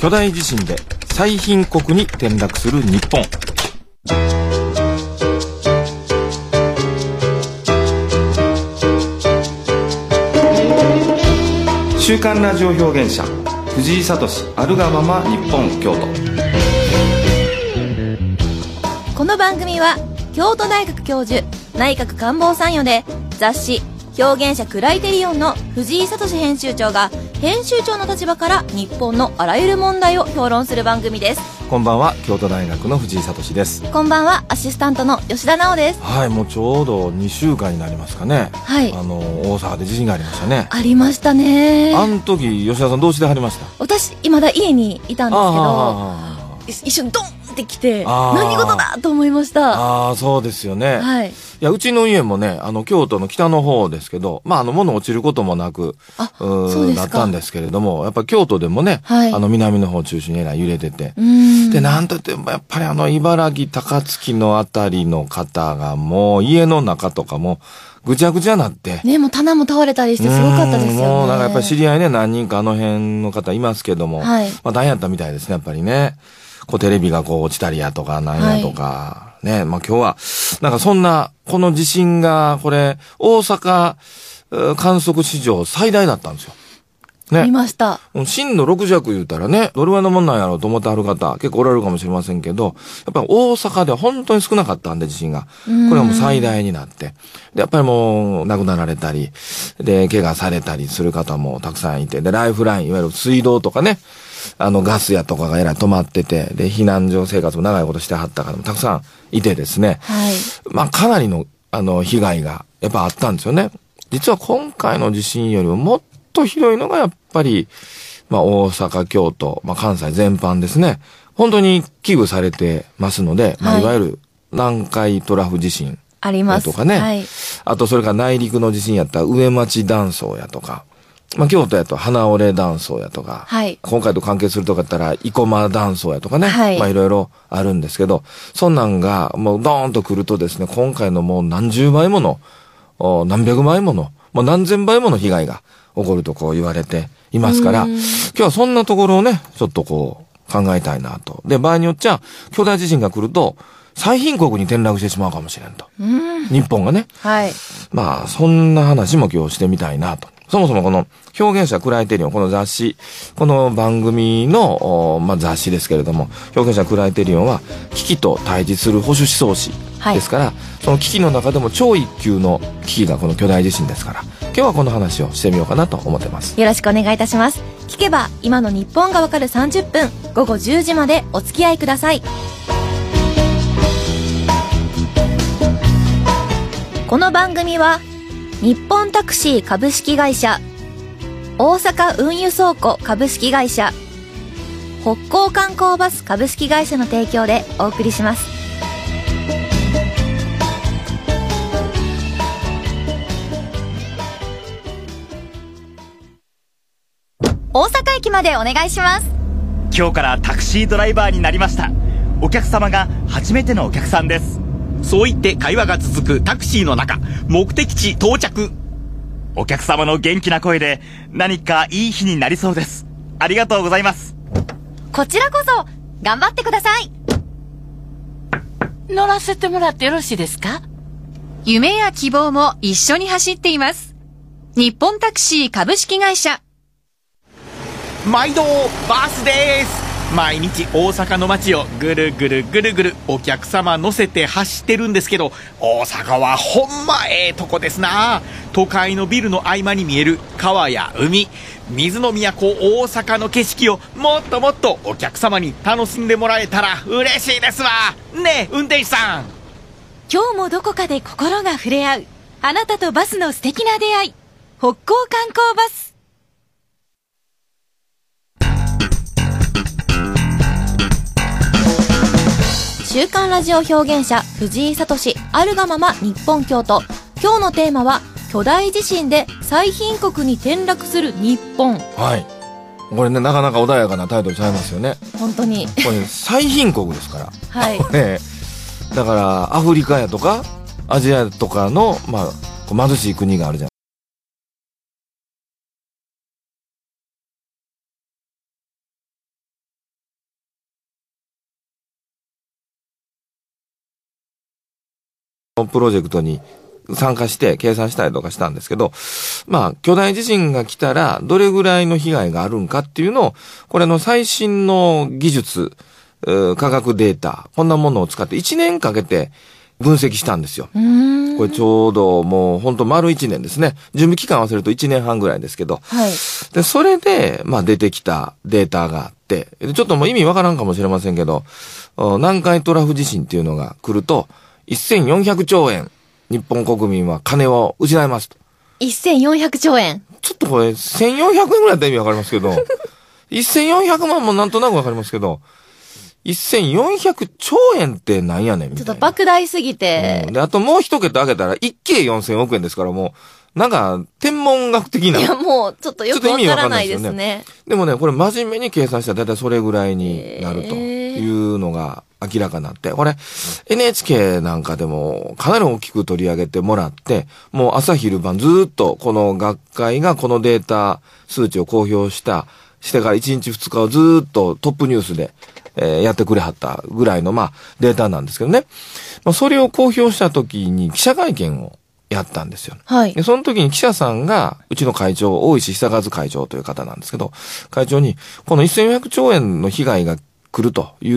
巨大地震で最貧国に転落する日本。週刊ラジオ表現者藤井聡あるがまま日本京都。 この番組は京都大学教授内閣官房参与で雑誌表現者クライテリオンの藤井聡編集長が編集長の立場から日本のあらゆる問題を評論する番組です。 こんばんは、京都大学の藤井聡です。 こんばんは、アシスタントの吉田直です。 はい、もうちょうど2週間になりますかね。 はい、 大阪で地震がありましたね。 ありましたね。 あの時吉田さんどうしてはりました？ 私今だ家にいたんですけど、一瞬ドンってきて何事だと思いました。 ああ、そうですよね。 はい。 いや、うちの家もね、京都の北の方ですけど、物落ちることもなく、だったんですけれども、やっぱり京都でもね、はい、南の方中心に揺れてて、で、なんといってもやっぱり茨城高槻のあたりの方がもう家の中とかもぐちゃぐちゃなって。 ね、もう棚も倒れたりしてすごかったですよね。 もうなんかやっぱり知り合いね、何人か辺の方いますけども、はい、大変やったみたいですね、やっぱりね。テレビが落ちたりやとか、なんやとか、はい、ね、今日は、なんかそんな、この地震が、これ、大阪、観測史上最大だったんですよ。ね。 見ました。 震度6弱言うたらね、どれぐらいのもんなんやろうと思ってはる方、結構おられるかもしれませんけど、やっぱり大阪では本当に少なかったんで、地震が。これはもう最大になって。で、やっぱりもう、亡くなられたり、で、怪我されたりする方もたくさんいて、で、ライフライン、いわゆる水道とかね、ガスやとかがえらい止まってて、で、避難所生活も長いことしてはった方もたくさんいてですね。はい。かなりの、被害が、やっぱあったんですよね。実は今回の地震よりももっとひどいのが、やっぱり、大阪、京都、関西全般ですね。本当に危惧されてますので、はい、いわゆる南海トラフ地震。 あります。 とかね。 はい。 あと、それから内陸の地震やったら上町断層やとか。京都やと花折れ断層やとか、はい、今回と関係するとかやったら生駒断層やとかね、はい、いろいろあるんですけど、そんなんがもうドーンと来るとですね、今回のもう何十倍もの、何百倍もの、もう何千倍もの被害が起こると言われていますから、今日はそんなところをね、ちょっと考えたいなと。で、場合によっちゃ、巨大地震が来ると、最貧国に転落してしまうかもしれんと。日本がね。はい。そんな話も今日してみたいなと。そもそもこの表現者クライテリオン、この雑誌、この番組の、雑誌ですけれども、表現者クライテリオンは危機と対峙する保守思想誌ですから、はい、その危機の中でも超一級の危機がこの巨大地震ですから、今日はこの話をしてみようかなと思ってます。 よろしくお願いいたします。聞けば今の日本がわかる30分、午後10時までお付き合いください。この番組は日本タクシー株式会社、大阪運輸倉庫株式会社、北港観光バス株式会社の提供でお送りします。大阪駅までお願いします。 今日からタクシードライバーになりました。お客様が初めてのお客さんです。そう言って会話が続くタクシーの中、目的地到着。お客様の元気な声で何かいい日になりそうです。ありがとうございます。 こちらこそ頑張ってください。 乗らせてもらってよろしいですか？ 夢や希望も一緒に走っています。日本タクシー株式会社。 毎度バスです。毎日大阪の街をぐるぐるぐるぐるお客様乗せて走ってるんですけど、大阪はほんまええとこですな。都会のビルの合間に見える川や海、水の都大阪の景色をもっともっとお客様に楽しんでもらえたら嬉しいですわね。え運転手さん、 今日もどこかで心が触れ合うあなたとバスの素敵な出会い、北港観光バス。 週刊ラジオ表現者藤井聡あるがまま日本京都。今日のテーマは巨大地震で最貧国に転落する日本。 はい、これね、なかなか穏やかなタイトルちゃいますよね。 本当にこれ最貧国ですからはい、 ね、だからアフリカやとかアジアとかの、貧しい国があるじゃん。 プロジェクトに参加して計算したりとかしたんですけど、まあ、巨大地震が来たらどれぐらいの被害があるんかっていうのを、これの最新の技術、科学データ、こんなものを使って1年かけて分析したんですよ。これちょうどもうほんと丸1年ですね。準備期間合わせると1年半ぐらいですけど。 はい。 で、それで、まあ出てきたデータがあって、ちょっともう意味わからんかもしれませんけど、南海トラフ地震っていうのが来ると、1400兆円、日本国民は金を失いますと。 1400兆円。 ちょっとこれ、1400円ぐらいだったら意味わかりますけど、1400万もなんとなくわかりますけど、1400兆円ってなんやねんみたいな。 ちょっと莫大すぎて。 で、あともう一桁上げたら一計4000億円ですからもう、なんか、天文学的な。 いや、もう、ちょっとよくわからないですね。 でもね、これ真面目に計算したらだいたいそれぐらいになるというのが明らかになって、これ、NHK なんかでもかなり大きく取り上げてもらって、もう朝昼晩ずっとこの学会がこのデータ数値を公表してから1日2日をずっとトップニュースで、やってくれはったぐらいの、まあ、データなんですけどね。まあ、それを公表した時に記者会見をやったんですよ。 はい。 で、その時に記者さんが、うちの会長、大石久和会長という方なんですけど、会長に、この1400兆円の被害が来るという、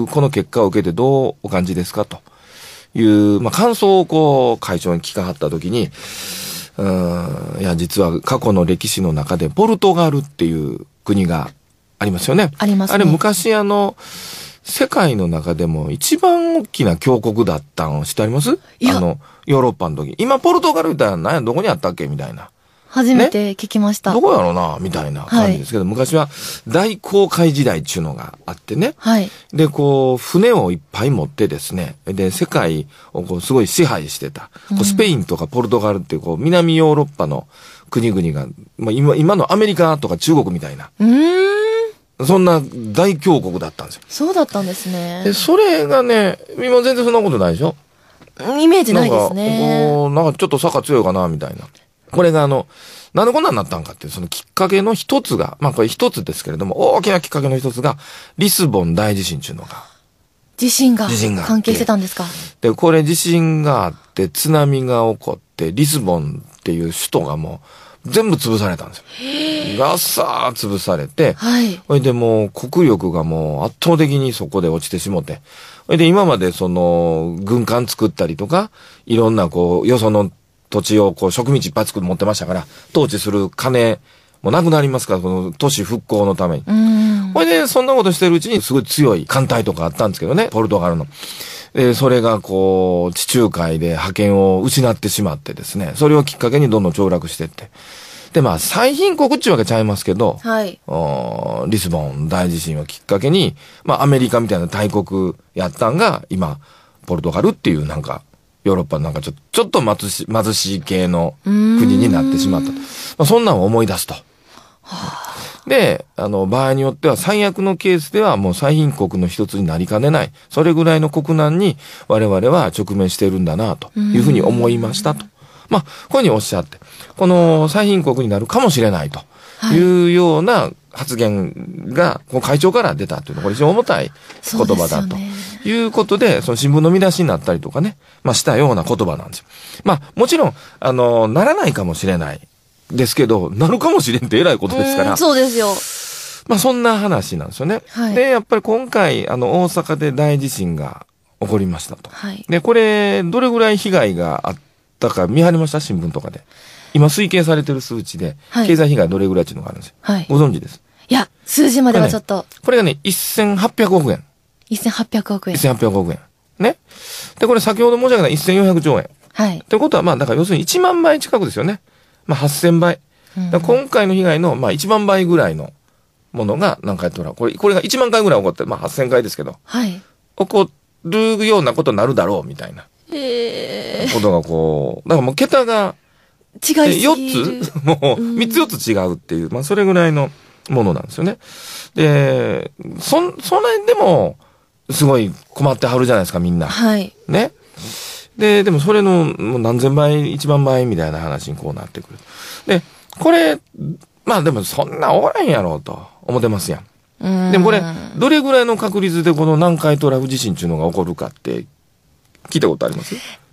この結果を受けてどうお感じですかという、まあ、感想をこう、会長に聞かはった時に、いや、実は過去の歴史の中で、ポルトガルっていう国がありますよね。 ありますね。 あれ昔世界の中でも一番大きな強国だったの知ってあります？ヨーロッパの時。今ポルトガルみたいな何やどこにあったっけみたいな。 初めて聞きました。 どこやろうなみたいな感じですけど、昔は大航海時代っていうのがあってね。 はい。 で、こう、船をいっぱい持ってですね。で、世界をこうすごい支配してた。こうスペインとかポルトガルっていうこう南ヨーロッパの国々が、まあ、今のアメリカとか中国みたいな。そんな大強国だったんですよ。 そうだったんですね。 で、それがね、今全然そんなことないでしょ？ イメージないですね。 なんかちょっと坂強いかな、みたいな。これがなんでこんなになったんかっていう、そのきっかけの一つが、まあこれ一つですけれども、大きなきっかけの一つが、リスボン大地震っていうのが。 地震が関係してたんですか？ で、これ地震があって、津波が起こって、リスボンっていう首都がもう、全部潰されたんですよ。ガッサー潰されて、 はい。 それでもう国力がもう圧倒的にそこで落ちてしもて、それで今まで軍艦作ったりとか、いろんなこう、よその土地をこう植民地いっぱい持ってましたから、統治する金もなくなりますから、この都市復興のために。それでそんなことしてるうちにすごい強い艦隊とかあったんですけどね、ポルトガルの。それがこう、地中海で覇権を失ってしまってですね、それをきっかけにどんどん凋落していって。で、まあ、最貧国っていうわけちゃいますけど、 はい。 リスボン大地震をきっかけに、まあ、アメリカみたいな大国やったんが、今、ポルトガルっていうなんか、ヨーロッパのなんかちょっと貧しい系の国になってしまったと。まあ、そんなんを思い出すと。で、場合によっては最悪のケースではもう最貧国の一つになりかねない。それぐらいの国難に我々は直面しているんだな、というふうに思いましたと。まあ、こういうふうにおっしゃって、この最貧国になるかもしれないというような発言が、この会長から出たというのは、これ非常に重たい言葉だということで、その新聞の見出しになったりとかね、まあしたような言葉なんですよ。まあ、もちろん、ならないかもしれないですけど、なるかもしれんって偉いことですから。 そうですよ。 まあ、そんな話なんですよね。 はい、 で、やっぱり今回、大阪で大地震が起こりましたと。 はい、 で、これ、どれぐらい被害があったか見張りました？新聞とかで。今推計されてる数値で、経済被害どれぐらいっていうのがあるんですよ。 はい、 ご存知です？ いや、数字まではちょっと。 これがね、1800億円。 1800億円。 1800億円。ね。で、これ先ほど申し上げた1400兆円。 はい。 ということは、まあ、だから要するに1万倍近くですよね。まあ、8000倍。今回の被害の、まあ、1万倍ぐらいのものが何回とら、これが1万回ぐらい起こって、まあ、8000回ですけど。 はい。 起こるようなことになるだろう、みたいな。ことがこう、だからもう桁が、 違い 4つもう、3つ4つ違うっていう、まあ、それぐらいのものなんですよね。で、それでも、すごい困ってはるじゃないですか、みんな。 はい。 ね。でもそれのもう何千倍、1万倍みたいな話にこうなってくる。で、これ、まあでもそんなおらんやろうと思ってますやん。でもこれ、どれぐらいの確率でこの南海トラフ地震っていうのが起こるかって聞いたことあります？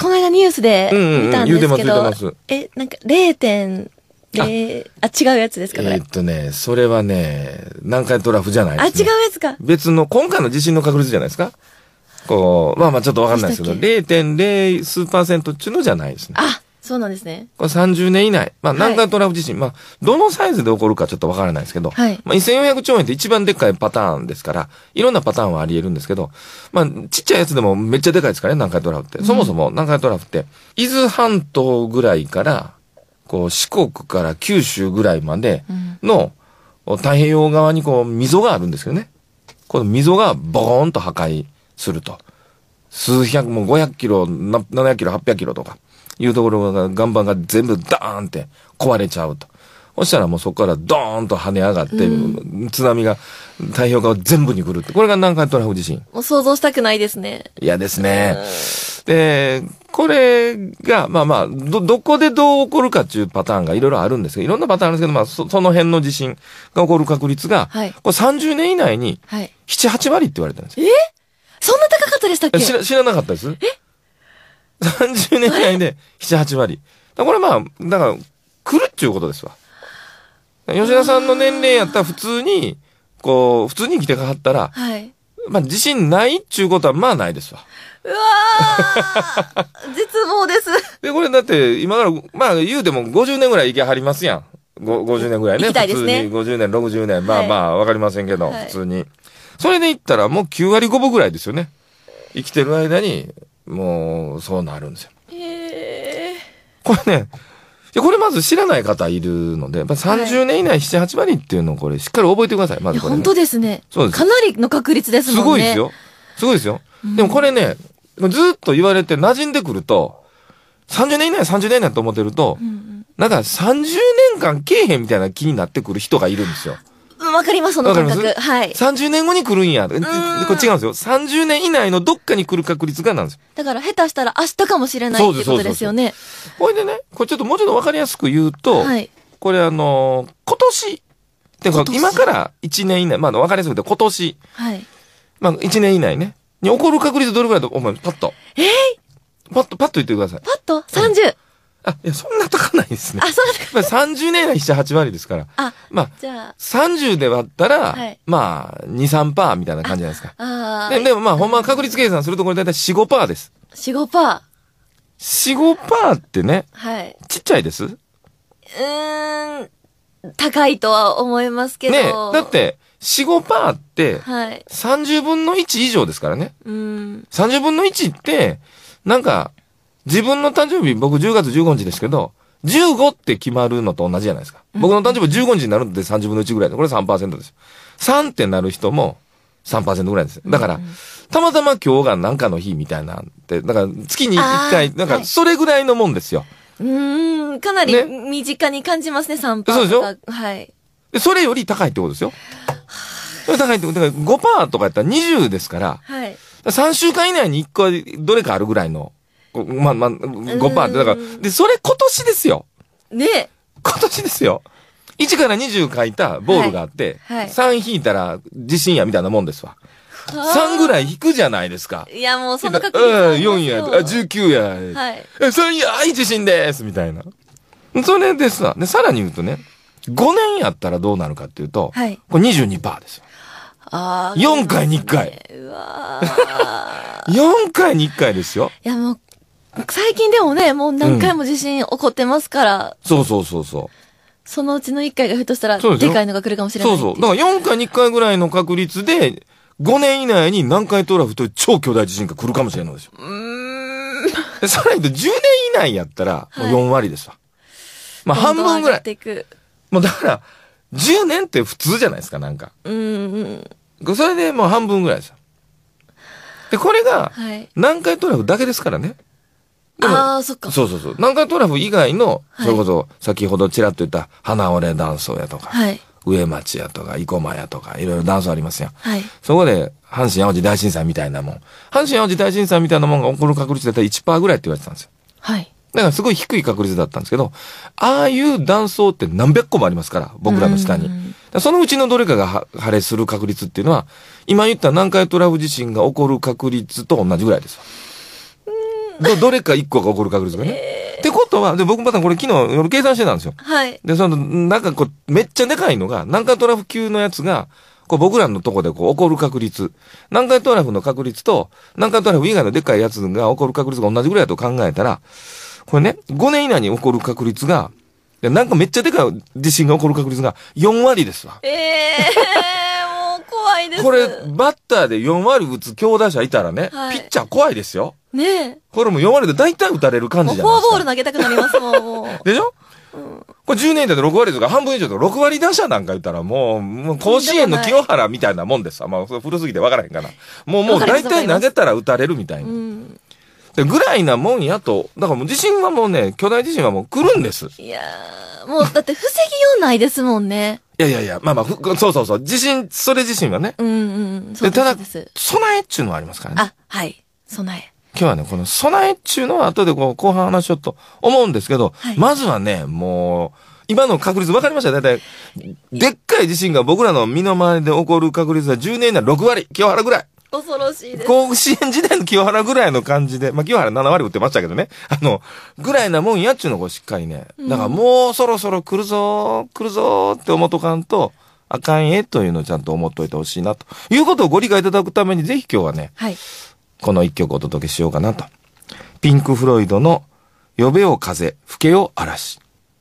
この間ニュースで見たんですけど、 なんか 0.0 違うやつですかね。 それはね、南海トラフじゃないですね。 違うやつか。 別の、今回の地震の確率じゃないですか。こう、まあちょっとわかんないですけど、0.0 数%っていうのじゃないですね。 そうなんですね。 これ30年以内。南海トラフ地震、どのサイズで起こるかちょっとわからないですけど、1400兆円って一番でっかいパターンですから、いろんなパターンはあり得るんですけど、ちっちゃいやつでもめっちゃでかいですからね、南海トラフって。そもそも南海トラフって、伊豆半島ぐらいから、こう四国から九州ぐらいまでの太平洋側にこう溝があるんですよね。この溝がボーンと破壊すると。数百、もう500キロ、700キロ、800キロとか。いうところが、岩盤が全部ダーンって壊れちゃうと。そしたらもうそこからドーンと跳ね上がって、津波が太平洋側全部に来るって。これが南海トラフ地震。 もう想像したくないですね。 嫌ですね。で、これが、どこでどう起こるかっていうパターンがいろいろあるんですけど、いろんなパターンあるんですけど、その辺の地震が起こる確率が、これ30年以内に、7、8割って言われてるんですよ。 そんな高かったでしたっけ？ 知らなかったです。30年以内で7、8割。これだから、来るっていうことですわ。吉田さんの年齢やったら普通に生きてかかったら、自信ないっていうことはないですわ。 うわー絶望です。 で、これだって、今から、言うても50年ぐらい生きはりますやん。50年ぐらいね。 生きたいですね。 普通に50年、60年、わかりませんけど、普通に。それで言ったらもう9割5分ぐらいですよね。生きてる間に、もう、そうなるんですよ。これね、これまず知らない方いるので、30年以内7、8割っていうのをこれしっかり覚えてください。まずこれ、ね。 本当ですね。 そうです。 かなりの確率ですもんね。 すごいですよ。すごいですよ。でもこれね、ずっと言われて馴染んでくると、30年以内と思ってると、なんか30年間けえへんみたいな気になってくる人がいるんですよ。 わかります、その感覚。はい。 30年後に来るんや。これ違うんですよ。30年以内のどっかに来る確率がなんですよ。 だから下手したら明日かもしれないってことですよね。 これでね、これもうちょっとわかりやすく言うと、これ今年、ってか今から1年以内、わかりやすく言うと今年、1年以内ね、に起こる確率どれぐらいだと思います？パッと。パッと言ってください。 パッと 30。 いや、そんな高ないですね。 そうですか。 30年以内7、8割ですから。 じゃあ。 30で割ったら、2、3% みたいな感じじゃないですか。でもほんま確率計算するとこれだいたい4、5% です。 4、5%。 4、5% ってね、ちっちゃいです。 高いとは思いますけど。 ね、だって、4、5% って、30分の1以上ですからね。30分の1って、なんか、自分の誕生日、僕10月15日ですけど、15って決まるのと同じじゃないですか。僕の誕生日15日になるので30分の1ぐらいで、これ 3% ですよ。3ってなる人も 3% ぐらいです。だから、たまたま今日がなんかの日みたいなんて、だから月に1回、なんかそれぐらいのもんですよ。 かなり身近に感じますね、3%。 そうでしょ？ はい。 で、それより高いってことですよ。それ高いってこと、だから 5% とかやったら20ですから、3週間以内に1個どれかあるぐらいの、5% って、だから、で、それ今年ですよ。 ね。 今年ですよ。1から20書いたボールがあって、3引いたら地震やみたいなもんですわ。3ぐらい引くじゃないですか。 いや、もうその確率 4や、19や。3や、地震ですみたいな。それでさ、で、さらに言うとね、5年やったらどうなるかっていうと、これ 22% ですよ。4回に1回。4回に1回ですよ。 いや、もう、最近でもね、もう何回も地震起こってますから。 そう。 そのうちの1回がひょっとしたら、でかいのが来るかもしれない。 だから4回に1回ぐらいの確率で、5年以内に南海トラフという超巨大地震が来るかもしれないんですよ。さらに言うと10年以内やったら、もう4割ですわ。半分ぐらい。もうだから、10年って普通じゃないですか、なんか。それでもう半分ぐらいですよ。で、これが、南海トラフだけですからね。 そっか。 そう。南海トラフ以外の、それこそ、先ほどちらっと言った、花折れ断層やとか、上町やとか、生駒やとか、いろいろ断層ありますよ。そこで、阪神淡路大震災みたいなもん。阪神淡路大震災みたいなもんが起こる確率だったら 1% ぐらいって言われてたんですよ。だからすごい低い確率だったんですけど、ああいう断層って何百個もありますから、僕らの下に。そのうちのどれかが破裂する確率っていうのは、今言った南海トラフ地震が起こる確率と同じぐらいです。 どれか1個が起こる確率がね。ってことは、で、僕またこれ昨日夜計算してたんですよ。 はい。 で、なんかこう、めっちゃでかいのが、南海トラフ級のやつが、こう僕らのとこでこう起こる確率。南海トラフの確率と、南海トラフ以外のでかいやつが起こる確率が同じぐらいだと考えたら、これね、5年以内に起こる確率が、なんかめっちゃでかい地震が起こる確率が4割ですわ。 もう怖いです。 これ、バッターで4割打つ強打者いたらね、はい、ピッチャー怖いですよ。 ねえ。 これも4割で大体打たれる感じじゃないですか。 フォアボール投げたくなりますもん。 でしょ、これ10年代で6割とか半分以上とか6割打者なんか言ったらもう甲子園の清原みたいなもんですわ。まあ古すぎて分からへんかな。もう大体投げたら打たれるみたいな。でぐらいなもんやと、だからもう地震はもうね、巨大地震はもう来るんです。 いやー、もうだって防ぎようないですもんね。 いや、まあ、そう、地震、それ自身はね。 そうただ、備えっちゅうのはありますからね。 あ、はい、備え。 今日はね、この備えっちゅうのは後で後半話しようと思うんですけど、はい、まずはね、もう、今の確率分かりました？だいたい、でっかい地震が僕らの身の回りで起こる確率は10年以内6割、清原ぐらい。 恐ろしいです。 甲子園時代の清原ぐらいの感じで、まあ、清原7割打ってましたけどね。ぐらいなもんやっちゅうのをしっかりね。だからもうそろそろ来るぞって思っとかんと、あかんえというのをちゃんと思っといてほしいなということをご理解いただくためにぜひ今日はね、はい、この一曲お届けしようかなと。ピンク・フロイドの呼べよ風、吹けよ嵐。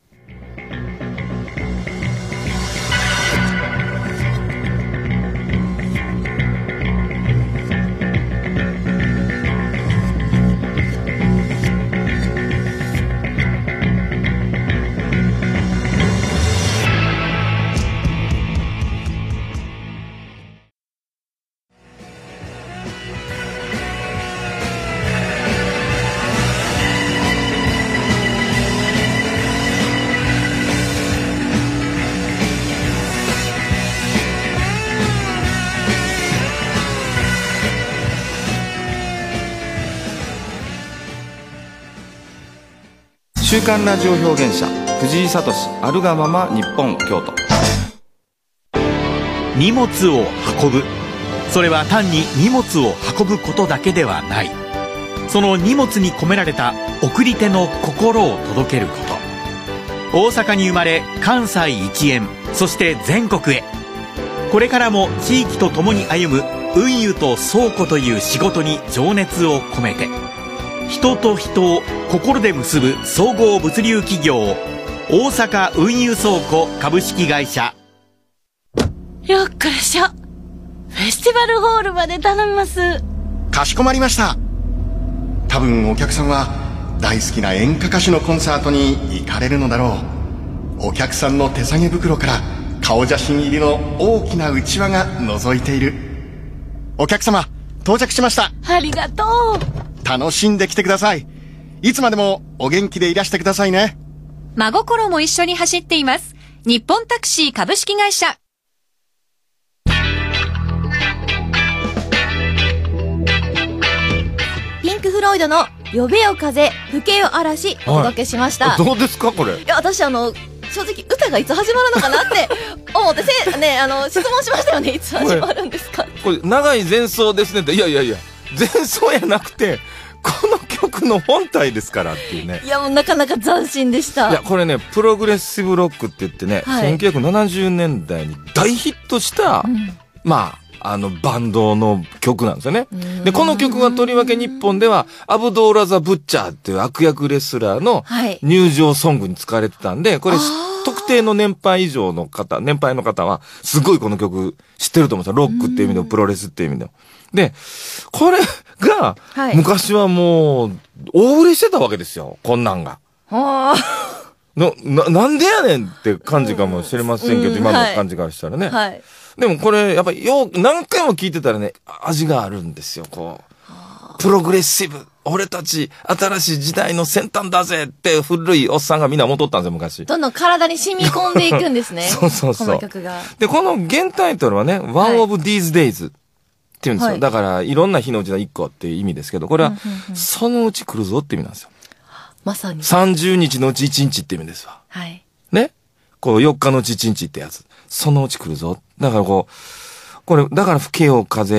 週刊ラジオ表現者藤井聡あるがまま日本京都。 荷物を運ぶ、それは単に荷物を運ぶことだけではない。その荷物に込められた送り手の心を届けること。大阪に生まれ関西一円、そして全国へ。これからも地域とともに歩む運輸と倉庫という仕事に情熱を込めて、人と人を心で結ぶ総合物流企業大阪運輸倉庫株式会社。 よっこらしょ。フェスティバルホールまで頼みます。 かしこまりました。多分お客さんは大好きな演歌歌手のコンサートに行かれるのだろう。お客さんの手提げ袋から顔写真入りの大きなうちわが覗いている。お客様到着しました。 ありがとう。 楽しんできてください。いつまでもお元気でいらしてくださいね。 真心も一緒に走っています。日本タクシー株式会社。 ピンク・フロイドの呼べよ風、吹けよ嵐お届けしました。 どうですかこれ。いや、私正直歌がいつ始まるのかなって思ってね、質問しましたよね。いつ始まるんですか。 これ長い前奏ですねって。いや前奏やなくてこの曲の本体ですからっていうね。 いやもうなかなか斬新でした。 いやこれねプログレッシブロックって言ってね、はい、1970年代に大ヒットした、まあバンドの曲なんですよね。でこの曲はとりわけ日本ではアブドーラ・ザ・ブッチャーっていう悪役レスラーの入場ソングに使われてたんで、これ特定の年配の方はすごいこの曲知ってると思うんですよ。ロックっていう意味でもプロレスっていう意味でも。で、これが、昔はもう、大売れしてたわけですよ。こんなんが。なんでやねんって感じかもしれませんけど、今の感じからしたらね。はい。でもこれ、やっぱり何回も聞いてたらね、味があるんですよ、こう。プログレッシブ。俺たち、新しい時代の先端だぜって古いおっさんがみんな戻ったんですよ、昔。 どんどん体に染み込んでいくんですね。 そう。 この曲が。 で、この原タイトルはね、One of These Days。って言うんですよ。はい、だから、いろんな日のうちの1個っていう意味ですけど、これは、そのうち来るぞって意味なんですよ。 まさに。 30日のうち1日って意味ですわ。 はい。 ね？こう、4日のうち1日ってやつ。そのうち来るぞ。だからこれ、だから吹けよ風、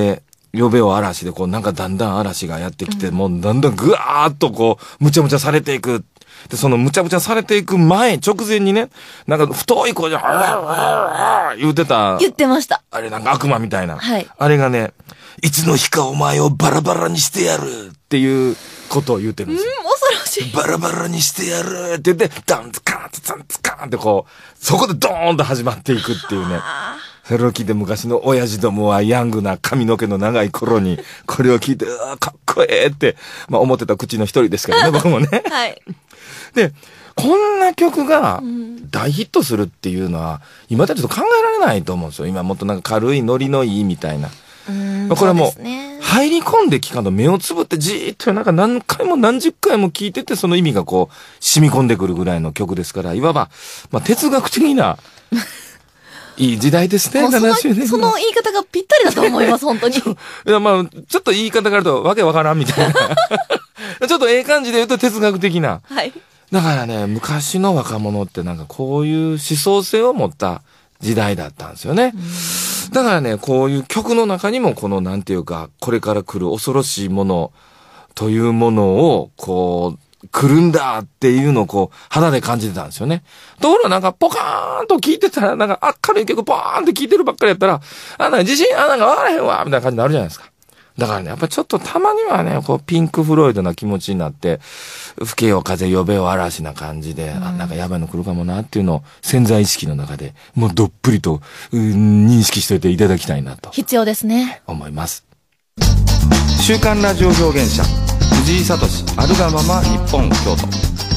呼べよ嵐でこうなんかだんだん嵐がやってきて、もうだんだんぐわーっとこう、むちゃむちゃされていく。で、そのむちゃむちゃされていく直前にね、なんか太い声で、言ってた。 言ってました。 あれなんか悪魔みたいな。 はい。 あれがね、いつの日かお前をバラバラにしてやるっていうことを言ってるんですよ。 恐ろしい。 バラバラにしてやるって言って、ダンツカーンツンツカーンってこう、そこでドーンと始まっていくっていうね。それを聞いて昔の親父どもはヤングな髪の毛の長い頃に、これを聞いて、かっこええって、まあ思ってた口の一人ですからね、僕もね。 はい。で、 こんな曲が大ヒットするっていうのは、今だとちょっと考えられないと思うんですよ。今もっとなんか軽いノリのいいみたいな。これはもう、入り込んで聞かんと目をつぶってじーっとなんか何回も何十回も聞いててその意味がこう染み込んでくるぐらいの曲ですから、いわば、まあ哲学的な、いい時代ですね、 70年。その言い方がぴったりだと思います、本当に。いや、まあ、ちょっと言い方があるとわけわからんみたいな。ちょっと感じで言うと哲学的な。 はい。 だからね、昔の若者ってなんかこういう思想性を持った時代だったんですよね。だからね、こういう曲の中にもこのなんていうか、これから来る恐ろしいものというものを、こう、来るんだっていうのをこう、肌で感じてたんですよね。ところがなんかポカーンと聞いてたら、なんか明るい曲ポーンって聞いてるばっかりやったら、なんか自信、なんかわからへんわみたいな感じになるじゃないですか。だからね、やっぱちょっとたまにはね、こう、ピンク・フロイドな気持ちになって、吹けよ風呼べよ嵐な感じで、なんかやばいの来るかもなっていうのを潜在意識の中で、もうどっぷりと、認識しといていただきたいなと。 必要ですね。 思います。週刊ラジオ表現者、藤井聡、あるがまま日本京都。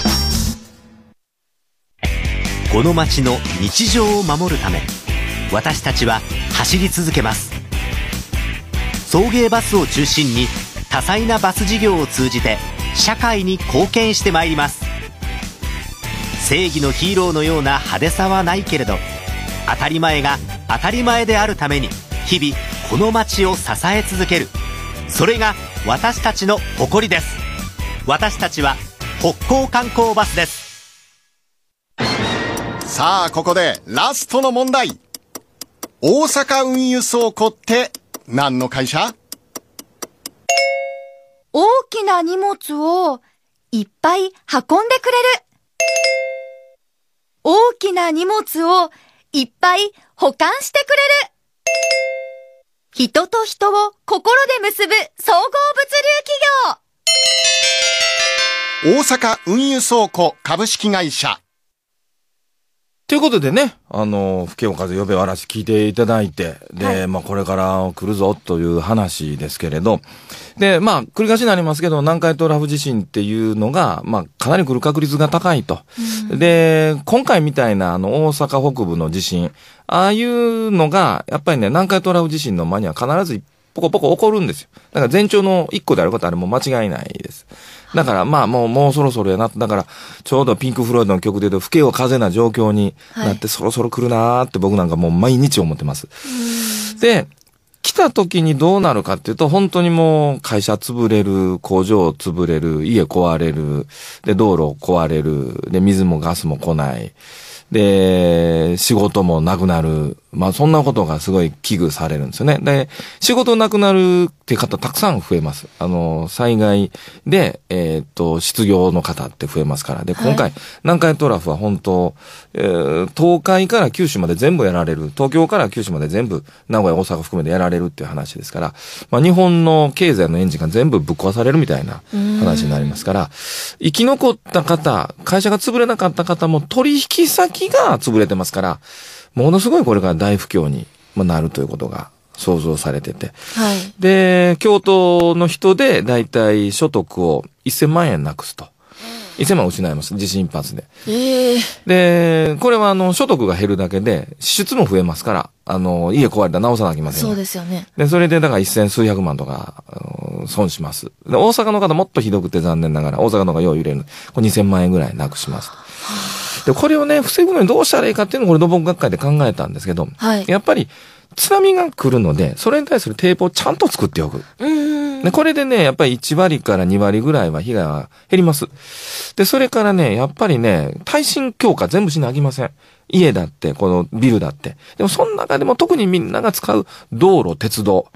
この街の日常を守るため、私たちは走り続けます。送迎バスを中心に多彩なバス事業を通じて社会に貢献してまいります。正義のヒーローのような派手さはないけれど、当たり前が当たり前であるために日々この街を支え続ける、それが私たちの誇りです。私たちは北港観光バスです。 さあここでラストの問題。大阪運輸倉庫って何の会社？ 大きな荷物をいっぱい運んでくれる。大きな荷物をいっぱい保管してくれる。人と人を心で結ぶ総合物流企業。大阪運輸倉庫株式会社。 ということでね、吹けよ風呼べよ嵐聞いていただいて、で、はい、まあこれから来るぞという話ですけれど、で、まあ繰り返しになりますけど、南海トラフ地震っていうのが、まあかなり来る確率が高いと。で、今回みたいな大阪北部の地震、ああいうのが、やっぱりね、南海トラフ地震の間には必ずポコポコ起こるんですよ。だから前兆の一個であることはあれも間違いないです。だからまあもうそろそろやな。だからちょうどピンク・フロイドの曲で言うと吹けよ風な状況になって、そろそろ来るなーって僕なんかもう毎日思ってます。で、来た時にどうなるかっていうと、本当にもう会社潰れる、工場潰れる、家壊れる、で道路壊れる、で水もガスも来ない。で、仕事もなくなる。まあそんなことがすごい危惧されるんですよね。で、仕事なくなるって方たくさん増えます。災害で、失業の方って増えますから。で、今回、南海トラフは本当、東海から九州まで全部やられる。東京から九州まで全部、名古屋、大阪含めてやられるっていう話ですから、まあ日本の経済のエンジンが全部ぶっ壊されるみたいな話になりますから、生き残った方、会社が潰れなかった方も取引先が潰れてますから、ものすごいこれから大不況になるということが想像されてて。はい。で、京都の人でだいたい所得を1000万円なくすと。1000万失います。地震一発で。で、これは所得が減るだけで支出も増えますから、家壊れたら直さなきゃいけません。 そうですよね。 で、それでだから1000数百万とか、損します。で、大阪の方もっとひどくて残念ながら、大阪の方がよう揺れる。これ2000万円ぐらいなくしますと。で、これをね、防ぐのにどうしたらいいかっていうのをこれ土木学会で考えたんですけど、はい、やっぱり津波が来るので、それに対する堤防をちゃんと作っておく。で、これでね、やっぱり1割から2割ぐらいは被害が減ります。で、それからね、やっぱりね、耐震強化全部しなきゃいけません。家だって、このビルだって。でもその中でも特にみんなが使う道路、鉄道。はい。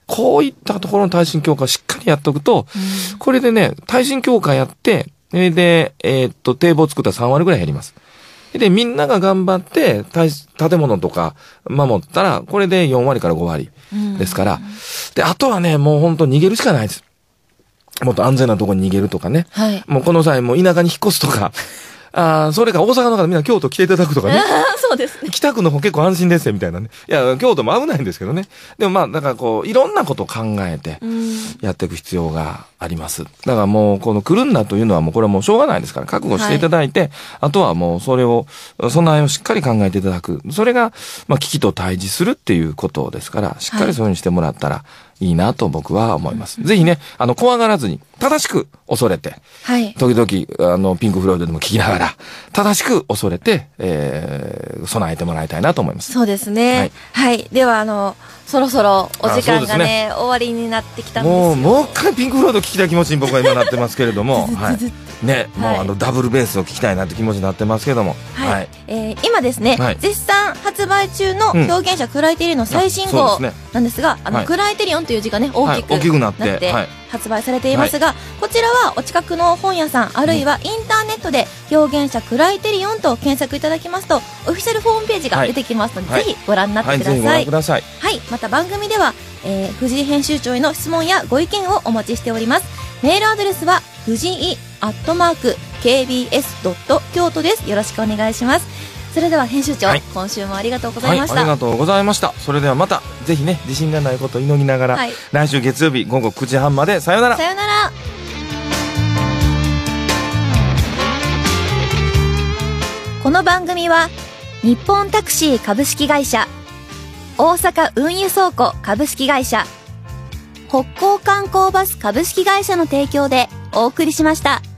こういったところの耐震強化をしっかりやっておくと、これでね、耐震強化やって、で、堤防作ったら3割ぐらい減ります。で、みんなが頑張って、建物とか守ったら、これで4割から5割ですから。で、あとはね、もう本当逃げるしかないです。もっと安全なところに逃げるとかね。はい。もうこの際、もう田舎に引っ越すとか。それから大阪の方みんな京都来ていただくとかね。 そうですね。 北区の方結構安心ですよみたいなね。いや、京都も危ないんですけどね。でもまあ、だからこう、いろんなことを考えて、やっていく必要があります。だからもう、この来るんだというのはもうこれはもうしょうがないですから、覚悟していただいて、はい、あとはもうそれを、備えをしっかり考えていただく。それが、まあ、危機と対峙するっていうことですから、しっかりそういうふうにしてもらったら、いいなと僕は思います。ぜひね、怖がらずに、正しく恐れて、はい。時々、ピンクフロイドでも聞きながら、正しく恐れて、備えてもらいたいなと思います。 そうですね。はい。はい。では、そろそろお時間がね、終わりになってきたんですよ。 もう一回ピンクフロイド聞きたい気持ちに僕は今なってますけれども、はい。ね、もうダブルベースを聞きたいなって気持ちになってますけども。 はい。今ですね、絶賛発売中の表現者クライテリオンの最新号なんですが、クライテリオンという字がね、大きくなって発売されていますが、こちらはお近くの本屋さん、あるいはインターネットで表現者クライテリオンと検索いただきますと、オフィシャルホームページが出てきますので、ぜひご覧になってください。 ぜひご覧ください。 はい。また番組では、藤井編集長への質問やご意見をお待ちしております。メールアドレスは、藤井@kbs. 京都です。よろしくお願いします。それでは編集長、今週もありがとうございました。 ありがとうございました。それではまた、ぜひね、自信がないことを祈りながら、来週月曜日午後9時半まで、さよなら。 さよなら。この番組は、日本タクシー株式会社、大阪運輸倉庫株式会社、北港観光バス株式会社の提供でお送りしました。